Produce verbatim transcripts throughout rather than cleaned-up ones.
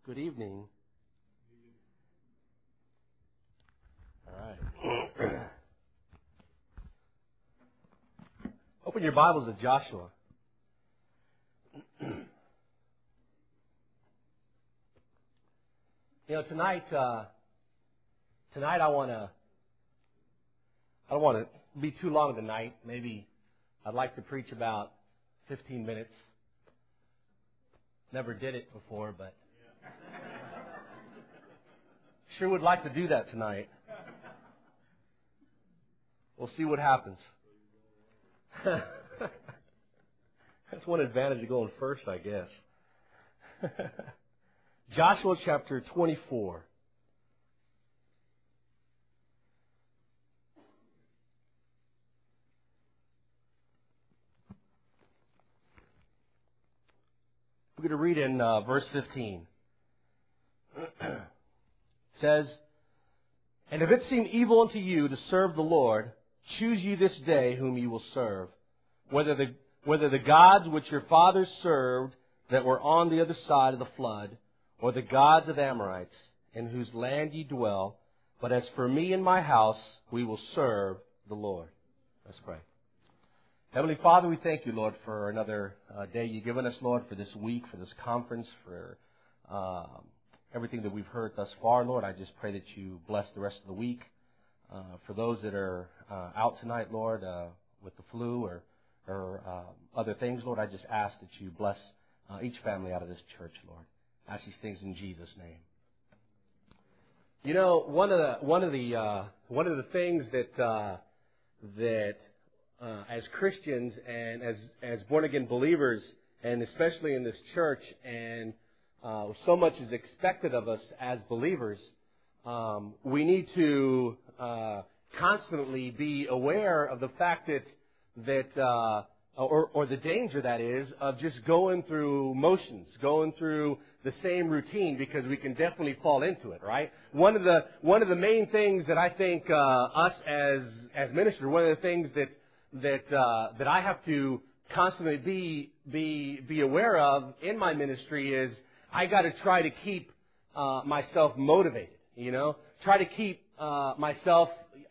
Good evening. All right. Open your Bibles to Joshua. You know, tonight, uh, tonight I want to, I don't want to be too long tonight. Maybe I'd like to preach about fifteen minutes. Never did it before, but sure would like to do that tonight. We'll see what happens. That's one advantage of going first, I guess. Joshua chapter twenty-four. We're going to read in uh, verse fifteen. It says, "And if it seem evil unto you to serve the Lord, choose ye this day whom ye will serve, whether the whether the gods which your fathers served that were on the other side of the flood, or the gods of Amorites, in whose land ye dwell. But as for me and my house, we will serve the Lord." Let's pray. Heavenly Father, we thank you, Lord, for another uh, day you've given us, Lord, for this week, for this conference, for uh, everything that we've heard thus far, Lord. I just pray that you bless the rest of the week. Uh, for those that are uh, out tonight, Lord, uh, with the flu or, or uh, other things, Lord, I just ask that you bless uh, each family out of this church, Lord. I ask these things in Jesus' name. You know, one of the one of the uh, one of the things that uh, that uh, as Christians and as as born again believers, and especially in this church, and uh, so much is expected of us as believers, um, we need to uh, constantly be aware of the fact that that. Uh, Or, or the danger, that is, of just going through motions, going through the same routine, because we can definitely fall into it, right? One of the one of the main things that I think uh, us as as ministers, one of the things that that uh, that I have to constantly be be be aware of in my ministry is I got to try to keep uh, myself motivated. You know, try to keep uh, myself.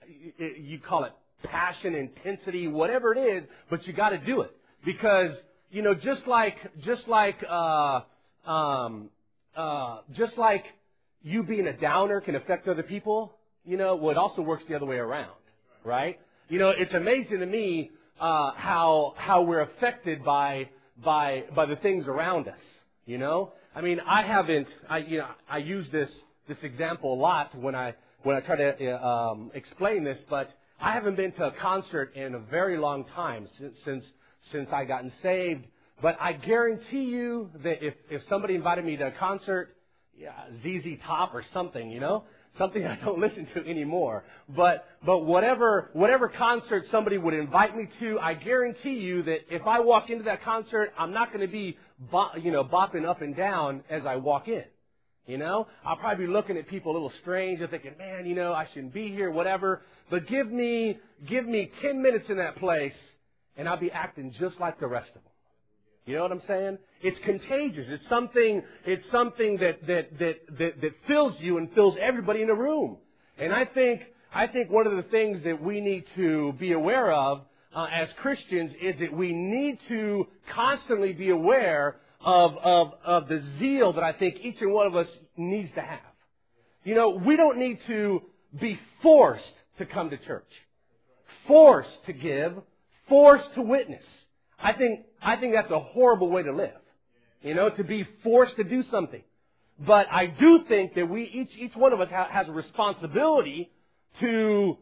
You call it passion, intensity, whatever it is, but you got to do it, because you know, just like just like uh, um, uh, just like you being a downer can affect other people, you know, well, it also works the other way around, right? You know, it's amazing to me uh, how how we're affected by by by the things around us. You know, I mean, I haven't, I you know, I use this this example a lot when I when I try to uh, um, explain this, but I haven't been to a concert in a very long time since since, since I gotten saved. But I guarantee you that if, if somebody invited me to a concert, yeah, Z Z Top or something, you know, something I don't listen to anymore. But but whatever whatever concert somebody would invite me to, I guarantee you that if I walk into that concert, I'm not going to be bo- you know bopping up and down as I walk in. You know, I'll probably be looking at people a little strange and thinking, man, you know, I shouldn't be here, whatever. But give me, give me ten minutes in that place, and I'll be acting just like the rest of them. You know what I'm saying? It's contagious. It's something, it's something that, that, that, that, that fills you and fills everybody in the room. And I think, I think one of the things that we need to be aware of uh, as Christians is that we need to constantly be aware Of, of of the zeal that I think each and one of us needs to have. You know, we don't need to be forced to come to church, forced to give, forced to witness. I think I think that's a horrible way to live. You know, to be forced to do something. But I do think that we each each one of us ha- has a responsibility to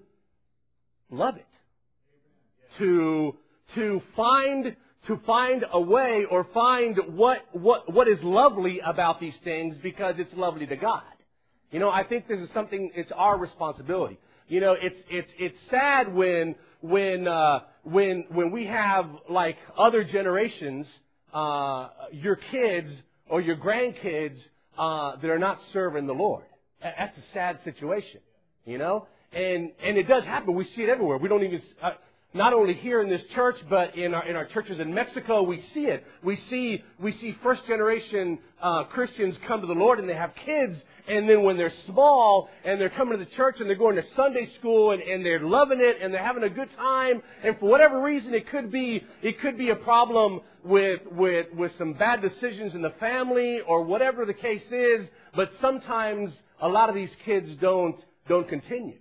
love it, to to find. to find a way or find what, what, what is lovely about these things, because it's lovely to God. You know, I think this is something, it's our responsibility. You know, it's, it's, it's sad when, when, uh, when, when we have like other generations, uh, your kids or your grandkids, uh, that are not serving the Lord. That's a sad situation, you know? And, and it does happen. We see it everywhere. We don't even, uh, not only here in this church, but in our in our churches in Mexico. We see it. We see we see first generation uh, Christians come to the Lord, and they have kids. And then when they're small and they're coming to the church and they're going to Sunday school and, and they're loving it and they're having a good time, and for whatever reason it could be it could be a problem with with with some bad decisions in the family or whatever the case is. But sometimes a lot of these kids don't don't continue,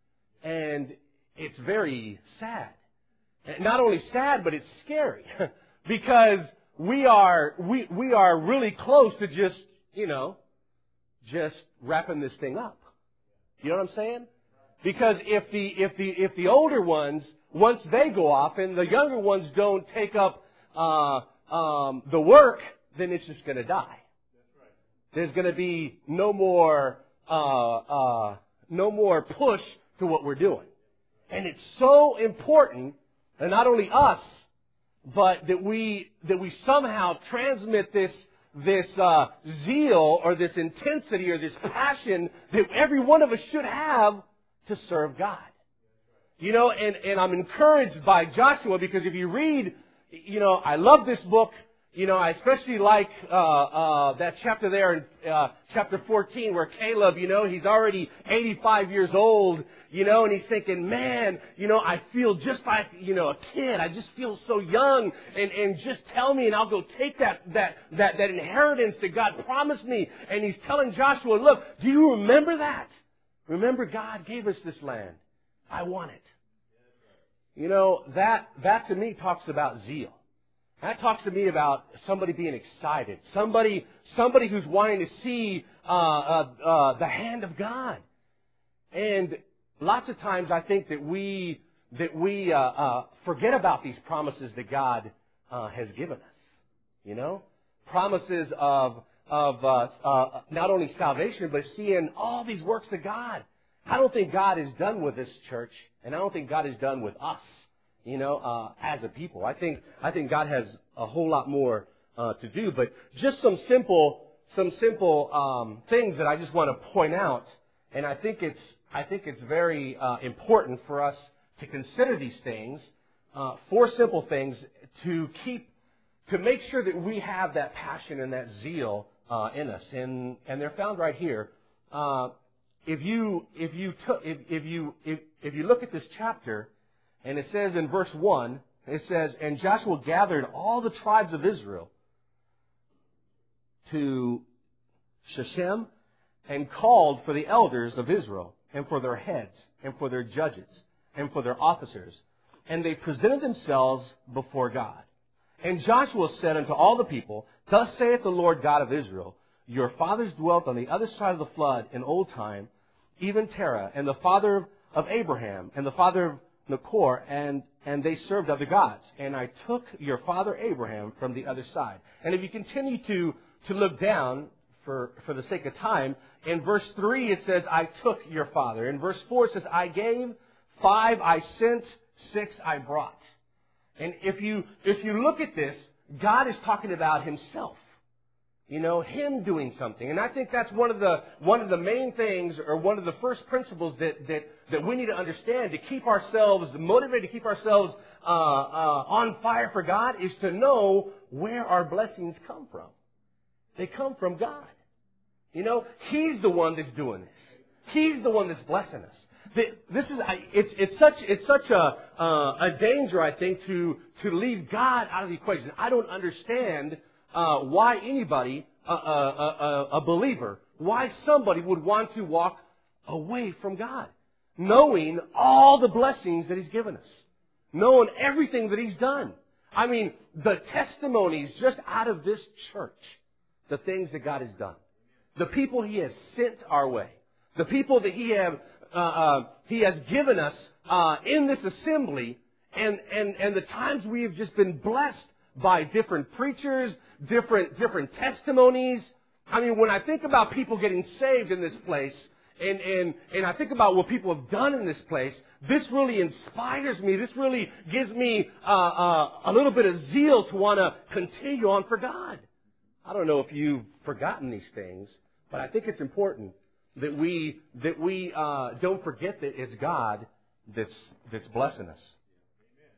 and it's very sad. Not only sad, but it's scary because we are we we are really close to just you know. just wrapping this thing up. You know what I'm saying? Because if the if the if the older ones, once they go off and the younger ones don't take up uh, um, the work, then it's just going to die. There's going to be no more uh, uh, no more push to what we're doing, and it's so important, and not only us, but that we that we somehow transmit this. this uh, zeal or this intensity or this passion that every one of us should have to serve God. You know, and, and I'm encouraged by Joshua because if you read, you know, I love this book. You know, I especially like uh, uh, that chapter there in uh, chapter fourteen where Caleb, you know, he's already eighty-five years old, you know, and he's thinking, man, you know, I feel just like, you know, a kid. I just feel so young, and, and just tell me and I'll go take that, that, that, that inheritance that God promised me. And he's telling Joshua, look, do you remember that? Remember God gave us this land. I want it. You know, that, that to me talks about zeal. That talks to me about somebody being excited, somebody somebody who's wanting to see uh, uh, uh, the hand of God. And lots of times, I think that we that we uh, uh, forget about these promises that God uh, has given us. You know, promises of of uh, uh, not only salvation but seeing all these works of God. I don't think God is done with this church, and I don't think God is done with us. You know, uh, as a people, I think I think God has a whole lot more uh, to do. But just some simple some simple um, things that I just want to point out, and I think it's I think it's very uh, important for us to consider these things. Uh, four simple things to keep to make sure that we have that passion and that zeal uh, in us, and and they're found right here. Uh, if you if you t- if, if you if if you look at this chapter. And it says in verse one, it says, and Joshua gathered all the tribes of Israel to Shechem and called for the elders of Israel and for their heads and for their judges and for their officers. And they presented themselves before God. And Joshua said unto all the people, thus saith the Lord God of Israel, your fathers dwelt on the other side of the flood in old time, even Terah, and the father of Abraham, and the father of Nachor, and, and they served other gods. And I took your father Abraham from the other side. And if you continue to, to look down, for, for the sake of time, in verse three it says, I took your father. In verse four it says, I gave, five I sent, six I brought. And if you, if you look at this, God is talking about Himself. You know, Him doing something. And I think that's one of the one of the main things, or one of the first principles that that, that we need to understand to keep ourselves motivated, to keep ourselves uh, uh, on fire for God, is to know where our blessings come from. They come from God. You know, He's the one that's doing this. He's the one that's blessing us. This is it's it's such it's such a uh, a danger, I think, to to leave God out of the equation. I don't understand. Uh, why anybody, uh, uh, uh, a believer, why somebody would want to walk away from God, knowing all the blessings that He's given us, knowing everything that He's done. I mean, the testimonies just out of this church, the things that God has done, the people He has sent our way, the people that He have uh, uh, He has given us uh, in this assembly, and and and the times we have just been blessed by different preachers, different different testimonies. I mean, when I think about people getting saved in this place, and, and, and I think about what people have done in this place, this really inspires me. This really gives me uh, uh, a little bit of zeal to want to continue on for God. I don't know if you've forgotten these things, but I think it's important that we that we uh, don't forget that it's God that's that's blessing us.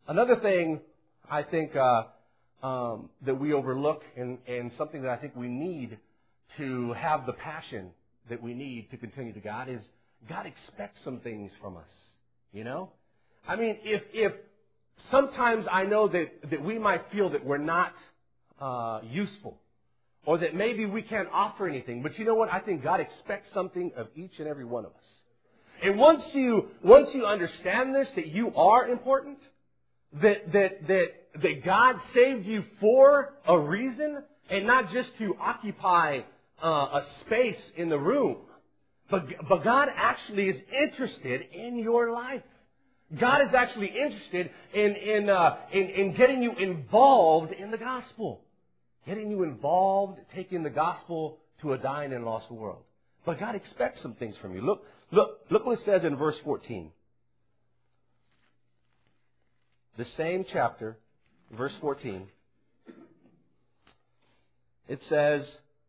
Another thing I think uh, um, that we overlook, and, and something that I think we need to have the passion that we need to continue to God, is God expects some things from us. You know? I mean, if if sometimes I know that, that we might feel that we're not uh, useful, or that maybe we can't offer anything, but you know what? I think God expects something of each and every one of us. And once you once you understand this, that you are important, that that that that God saved you for a reason, and not just to occupy uh, a space in the room, but but God actually is interested in your life. God is actually interested in in uh, in, in getting you involved in the gospel, getting you involved, taking the gospel to a dying and lost world. But God expects some things from you. Look, look, look what it says in verse fourteen. The same chapter, verse fourteen. It says,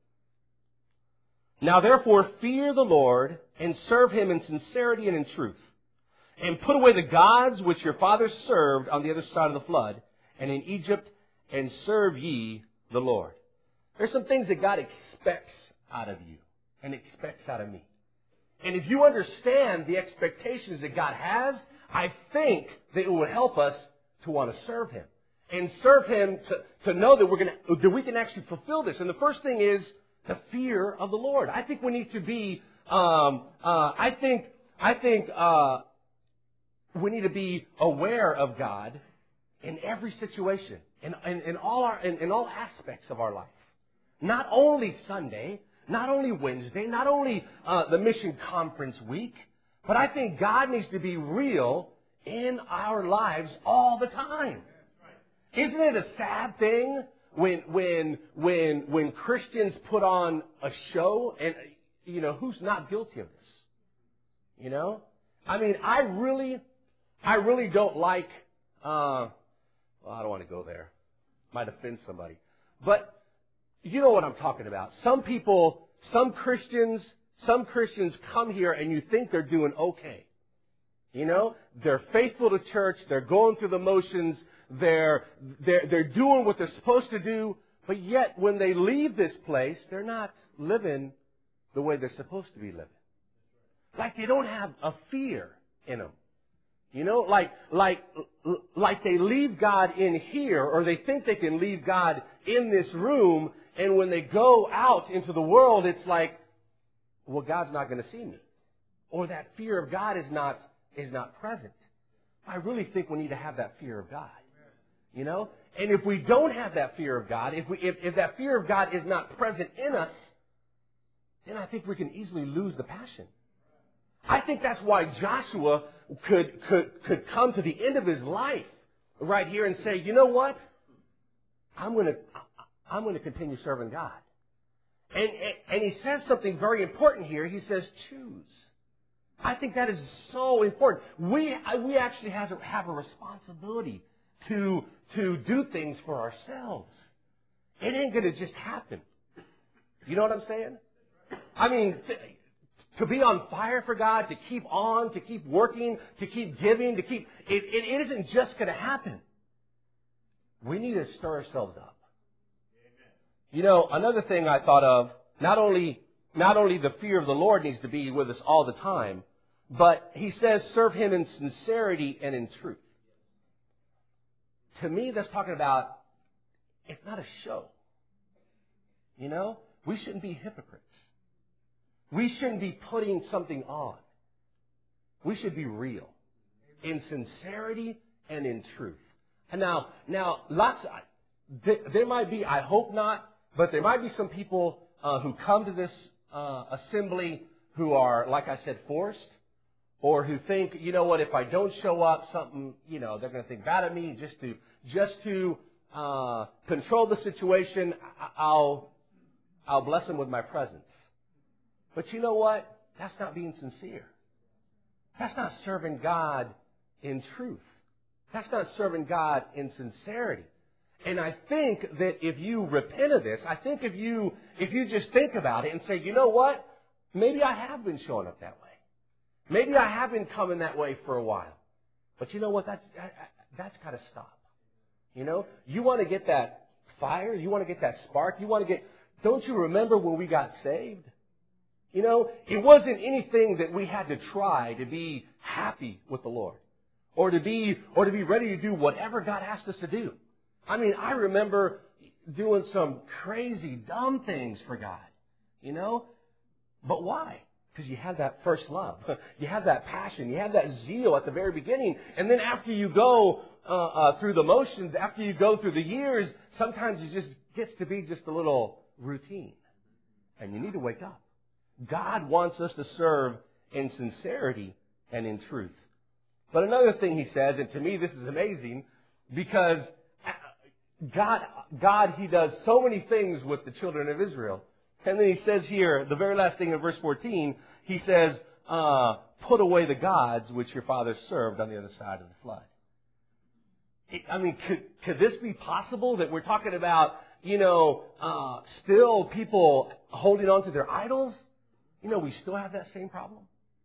"Now therefore fear the Lord, and serve Him in sincerity and in truth. And put away the gods which your fathers served on the other side of the flood, and in Egypt, and serve ye the Lord." There's some things that God expects out of you, and expects out of me. And if you understand the expectations that God has, I think that it will help us to want to serve Him. And serve Him to, to know that we're going to, that we can actually fulfill this. And the first thing is the fear of the Lord. I think we need to be, um, uh, I think, I think, uh, we need to be aware of God in every situation, in, in, in all our, in, in all aspects of our life. Not only Sunday, not only Wednesday, not only uh, the mission conference week, but I think God needs to be real in our lives all the time. Isn't it a sad thing when when when when Christians put on a show, and you know, who's not guilty of this? You know, I mean, I really. I really don't like, uh, well, I don't want to go there. Might offend somebody. But you know what I'm talking about. Some people, some Christians, some Christians come here and you think they're doing okay. You know, they're faithful to church, they're going through the motions, they're, they're, they're doing what they're supposed to do, but yet when they leave this place, they're not living the way they're supposed to be living. Like they don't have a fear in them. You know, like, like, like they leave God in here, or they think they can leave God in this room, and when they go out into the world, it's like, well, God's not going to see me. Or that fear of God is not, is not present. I really think we need to have that fear of God. You know? And if we don't have that fear of God, if we, if, if that fear of God is not present in us, then I think we can easily lose the passion. I think that's why Joshua could, could, could come to the end of his life right here and say, you know what? I'm going to, I'm going to continue serving God. And, and, and he says something very important here. He says, choose. I think that is so important. We, we actually have a, have a responsibility to, to do things for ourselves. It ain't going to just happen. You know what I'm saying? I mean, th- to be on fire for God, to keep on, to keep working, to keep giving, to keep... It, it, it isn't just going to happen. We need to stir ourselves up. Amen. You know, another thing I thought of, not only, not only the fear of the Lord needs to be with us all the time, but he says serve Him in sincerity and in truth. To me, that's talking about, it's not a show. You know? We shouldn't be hypocrites. We shouldn't be putting something on. We should be real in sincerity and in truth. And now, now, lots. Of, there might be. I hope not, but there might be some people uh, who come to this uh, assembly who are, like I said, forced, or who think, you know what? If I don't show up, something, you know, they're going to think bad of me. Just to, just to uh, control the situation, I'll, I'll bless them with my presence. But you know what? That's not being sincere. That's not serving God in truth. That's not serving God in sincerity. And I think that if you repent of this, I think if you if you just think about it and say, you know what? Maybe I have been showing up that way. Maybe I have been coming that way for a while. But you know what? That's that's got to stop. You know, you want to get that fire, you want to get that spark, you want to get, don't you remember when we got saved? You know, it wasn't anything that we had to try to be happy with the Lord. Or to be, or to be ready to do whatever God asked us to do. I mean, I remember doing some crazy, dumb things for God. You know? But why? Because you had that first love. You had that passion. You had that zeal at the very beginning. And then after you go uh, uh, through the motions, after you go through the years, sometimes it just gets to be just a little routine. And you need to wake up. God wants us to serve in sincerity and in truth. But another thing he says, and to me this is amazing, because God, God, He does so many things with the children of Israel. And then He says here, the very last thing in verse fourteen, He says, uh, put away the gods which your fathers served on the other side of the flood. I mean, could, could this be possible that we're talking about, you know, uh, still people holding on to their idols? You know, we still have that same problem.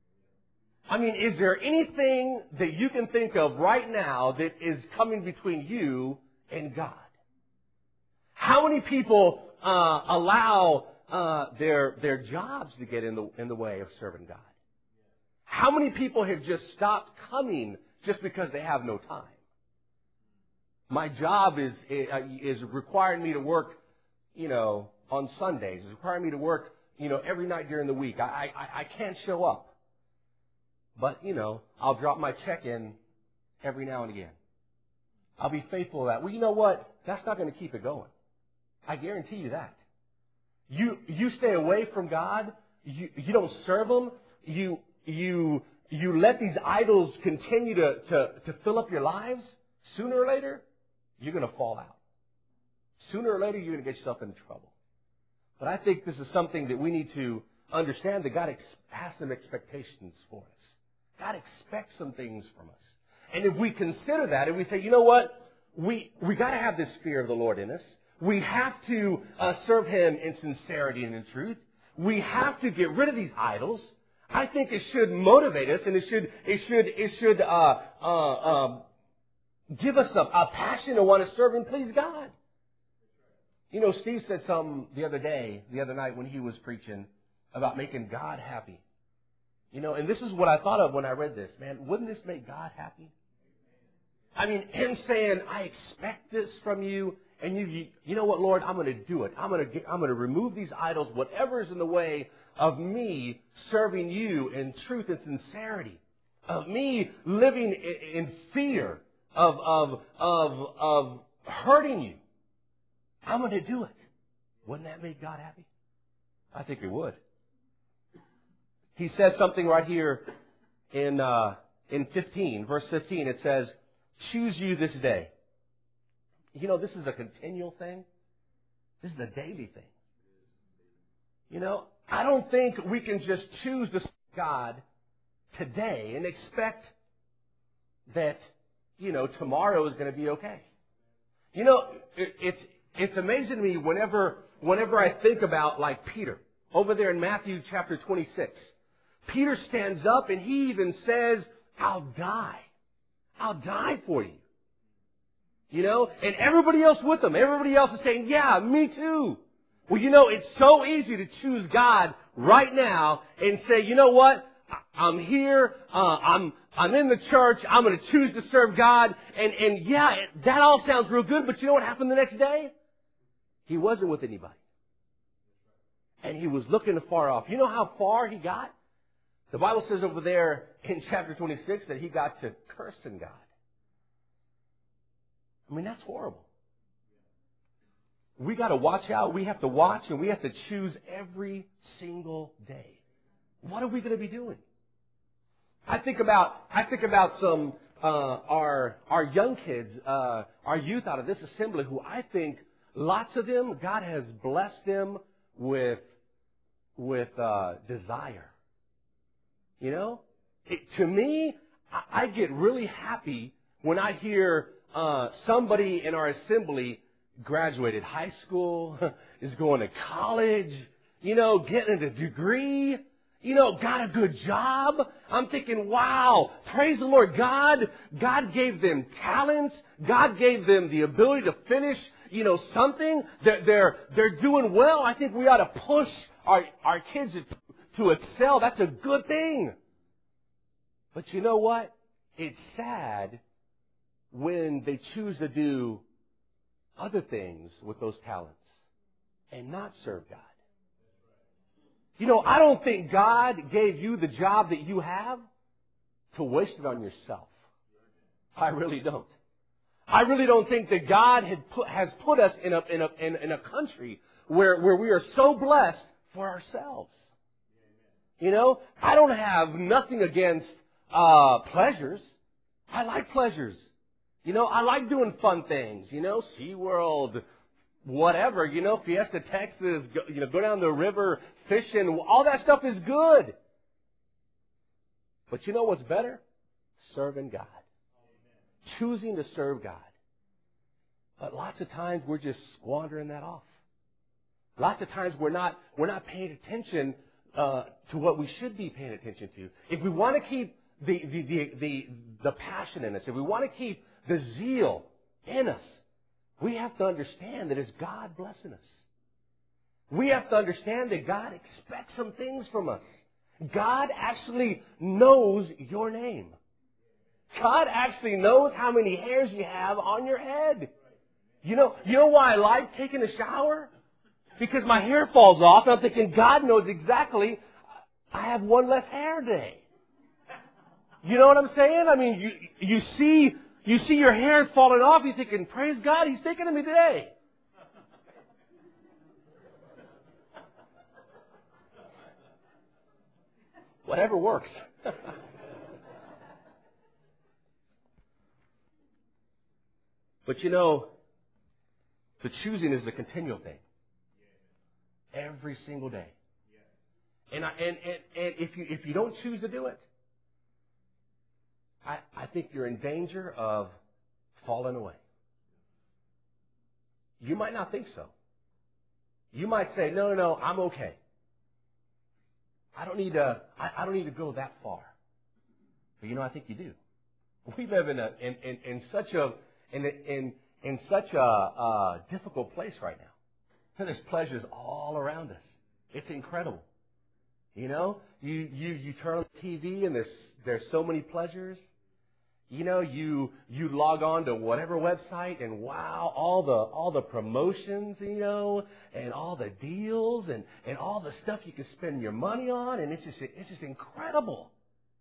I mean, is there anything that you can think of right now that is coming between you and God? How many people uh, allow uh, their their jobs to get in the in the way of serving God? How many people have just stopped coming just because they have no time? My job is is requiring me to work, you know, on Sundays. It's requiring me to work, you know, every night during the week. I I, I can't show up. But, you know, I'll drop my check in every now and again. I'll be faithful to that. Well, you know what? That's not going to keep it going. I guarantee you that. You you stay away from God. You you don't serve Him. You you you let these idols continue to, to, to fill up your lives. Sooner or later, you're going to fall out. Sooner or later, you're going to get yourself into trouble. But I think this is something that we need to understand, that God ex- has some expectations for us. God expects some things from us. And if we consider that and we say, you know what, we we got to have this fear of the Lord in us. We have to uh, serve Him in sincerity and in truth. We have to get rid of these idols. I think it should motivate us, and it should it should it should uh, uh, um, give us a, a passion to want to serve and please God. You know, Steve said something the other day, the other night when he was preaching about making God happy. You know, and this is what I thought of when I read this. Man, wouldn't this make God happy? I mean, Him saying, I expect this from you, and you, you, you know what, Lord, I'm going to do it. I'm going to, I'm going to remove these idols, whatever is in the way of me serving you in truth and sincerity, of me living in, in fear of, of, of, of hurting you. I'm going to do it. Wouldn't that make God happy? I think it would. He says something right here in uh, in fifteen, verse fifteen. It says, choose you this day. You know, this is a continual thing. This is a daily thing. You know, I don't think we can just choose to serve God today and expect that, you know, tomorrow is going to be okay. You know, it, it's it's amazing to me whenever whenever I think about, like, Peter over there in Matthew chapter twenty-six. Peter stands up and he even says, I'll die. I'll die for you. You know, and everybody else with him, everybody else is saying, yeah, me too. Well, you know, it's so easy to choose God right now and say, you know what? I'm here. Uh, I'm I'm in the church. I'm going to choose to serve God. And, and yeah, it, that all sounds real good, but you know what happened the next day? He wasn't with anybody. And he was looking afar off. You know how far he got? The Bible says over there in chapter twenty-six that he got to cursing God. I mean, that's horrible. We got to watch out. We have to watch, and we have to choose every single day. What are we going to be doing? I think about I think about some uh, our our young kids, uh, our youth out of this assembly, who I think lots of them, God has blessed them with with uh, desire. You know, it, to me, I, I get really happy when I hear uh, somebody in our assembly graduated high school, is going to college, you know, getting a degree. you know, got a good job. I'm thinking, wow, praise the Lord. God, God gave them talents. God gave them the ability to finish, you know, something. They're, they're, they're doing well. I think we ought to push our, our kids to excel. That's a good thing. But you know what? It's sad when they choose to do other things with those talents and not serve God. You know, I don't think God gave you the job that you have to waste it on yourself. I really don't. I really don't think that God had put, has put us in a, in a, in, in a country where, where we are so blessed for ourselves. You know, I don't have nothing against uh, pleasures. I like pleasures. You know, I like doing fun things. You know, SeaWorld, whatever. You know, Fiesta, Texas, go, you know, go down the river, fishing. All that stuff is good. But you know what's better? Serving God. Choosing to serve God. But lots of times we're just squandering that off. Lots of times we're not we're not paying attention uh, to what we should be paying attention to. If we want to keep the the, the the the passion in us, if we want to keep the zeal in us, we have to understand that it's God blessing us. We have to understand that God expects some things from us. God actually knows your name. God actually knows how many hairs you have on your head. You know, you know why I like taking a shower? Because my hair falls off, and I'm thinking, God knows exactly I have one less hair day. You know what I'm saying? I mean, you you see you see your hair falling off, you're thinking, praise God, He's thinking of me today. Whatever works. But you know, the choosing is a continual thing. Every single day. And, I, and, and, and if you if you don't choose to do it, I, I think you're in danger of falling away. You might not think so. You might say, no, no, no, I'm okay. I don't need to I, I don't need to go that far. But you know, I think you do. We live in a in, in, in such a in in in such a, a difficult place right now. And there's pleasures all around us. It's incredible. You know, you, you, you turn on the T V and there's there's so many pleasures. You know, you you log on to whatever website and wow, all the all the promotions, you know, and all the deals and, and all the stuff you can spend your money on, and it's just it's just incredible.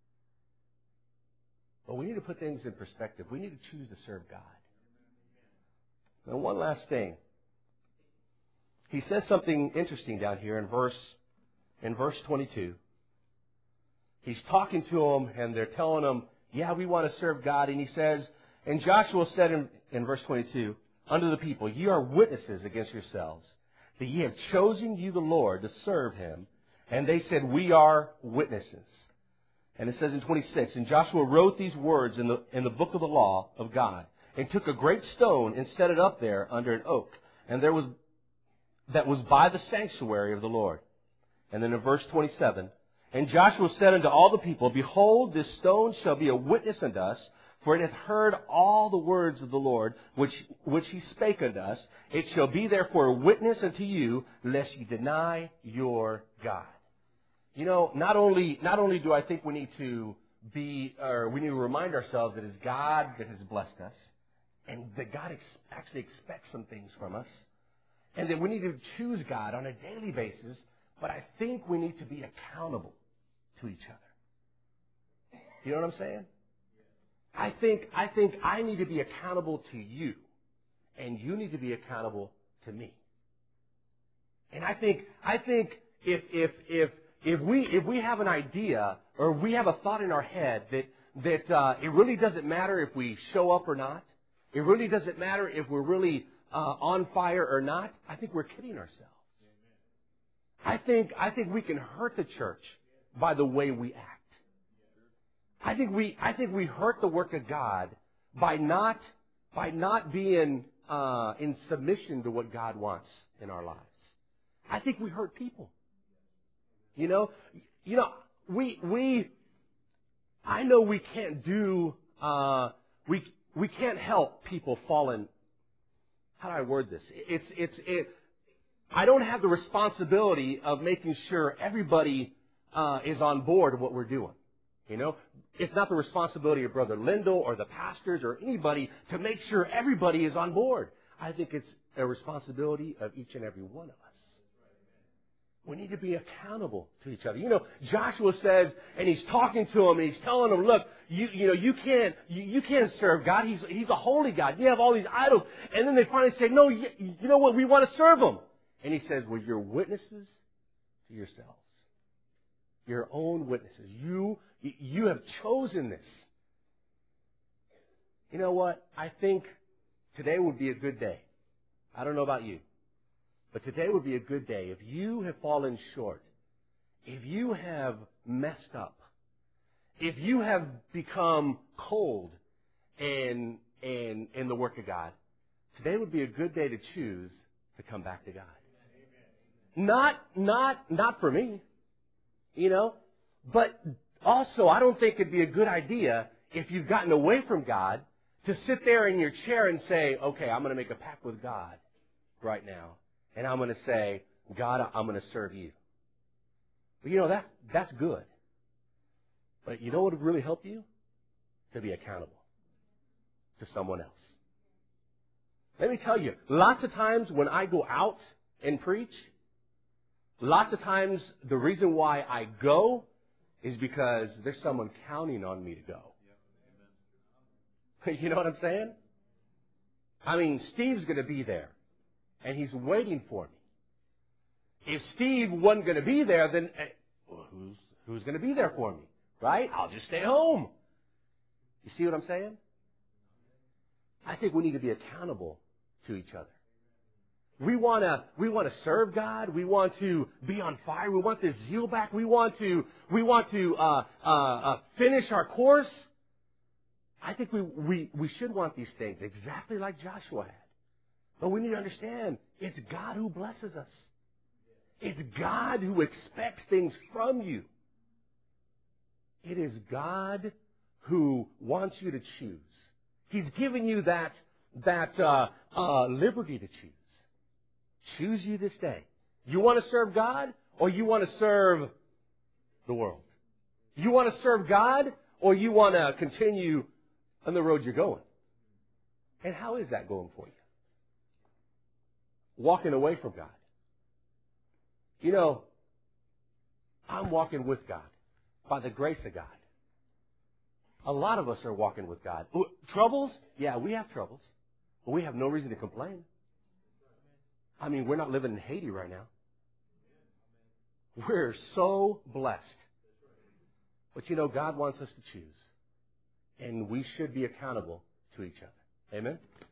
But we need to put things in perspective. We need to choose to serve God. And one last thing. He says something interesting down here in verse in verse twenty-two. He's talking to them, and they're telling him, yeah, we want to serve God. And he says, and Joshua said in, in verse twenty-two, unto the people, ye are witnesses against yourselves, that ye have chosen you the Lord to serve Him. And they said, we are witnesses. And it says in twenty-six, and Joshua wrote these words in the in the book of the law of God, and took a great stone and set it up there under an oak. And there was that was by the sanctuary of the Lord. And then in verse twenty-seven, and Joshua said unto all the people, behold, this stone shall be a witness unto us, for it hath heard all the words of the Lord, which which He spake unto us. It shall be therefore a witness unto you, lest ye deny your God. You know, not only not only do I think we need to be, or we need to remind ourselves that it's God that has blessed us, and that God ex- actually expects some things from us, and that we need to choose God on a daily basis, but I think we need to be accountable to each other. You know what I'm saying? I think I think I need to be accountable to you, and you need to be accountable to me. And I think I think if if if if we if we have an idea or we have a thought in our head that that uh, it really doesn't matter if we show up or not, it really doesn't matter if we're really uh, on fire or not, I think we're kidding ourselves. I think I think we can hurt the church by the way we act. I think we I think we hurt the work of God by not by not being uh, in submission to what God wants in our lives. I think we hurt people. You know, you know, we, we, I know we can't do, uh, we, we can't help people falling. How do I word this? It's, it's, it, I don't have the responsibility of making sure everybody, uh, is on board with what we're doing. You know, it's not the responsibility of Brother Lindell or the pastors or anybody to make sure everybody is on board. I think it's a responsibility of each and every one of us. We need to be accountable to each other. You know, Joshua says, and he's talking to them, and he's telling them, look, you, you know, you can't, you, you can't serve God. He's, he's a holy God. You have all these idols. And then they finally say, no, you, you know what? We want to serve Him. And he says, well, you're witnesses to yourselves. Your own witnesses. You, you have chosen this. You know what? I think today would be a good day. I don't know about you. But today would be a good day. If you have fallen short, if you have messed up, if you have become cold in, in, in the work of God, today would be a good day to choose to come back to God. Not, not, not for me, you know, but also I don't think it'd be a good idea if you've gotten away from God to sit there in your chair and say, okay, I'm going to make a pact with God right now. And I'm going to say, God, I'm going to serve you. But you know, that, that's good. But you know what would really help you? To be accountable to someone else. Let me tell you, lots of times when I go out and preach, lots of times the reason why I go is because there's someone counting on me to go. You know what I'm saying? I mean, Steve's going to be there. And he's waiting for me. If Steve wasn't going to be there, then well, who's who's going to be there for me? Right? I'll just stay home. You see what I'm saying? I think we need to be accountable to each other. We want to we want to serve God. We want to be on fire. We want this zeal back. We want to we want to uh, uh, uh, finish our course. I think we, we we should want these things exactly like Joshua had. But we need to understand, it's God who blesses us. It's God who expects things from you. It is God who wants you to choose. He's given you that, that uh, uh, liberty to choose. Choose you this day. You want to serve God or you want to serve the world? You want to serve God or you want to continue on the road you're going? And how is that going for you? Walking away from God. You know, I'm walking with God by the grace of God. A lot of us are walking with God. Troubles? Yeah, we have troubles. But we have no reason to complain. I mean, we're not living in Haiti right now. We're so blessed. But you know, God wants us to choose. And we should be accountable to each other. Amen?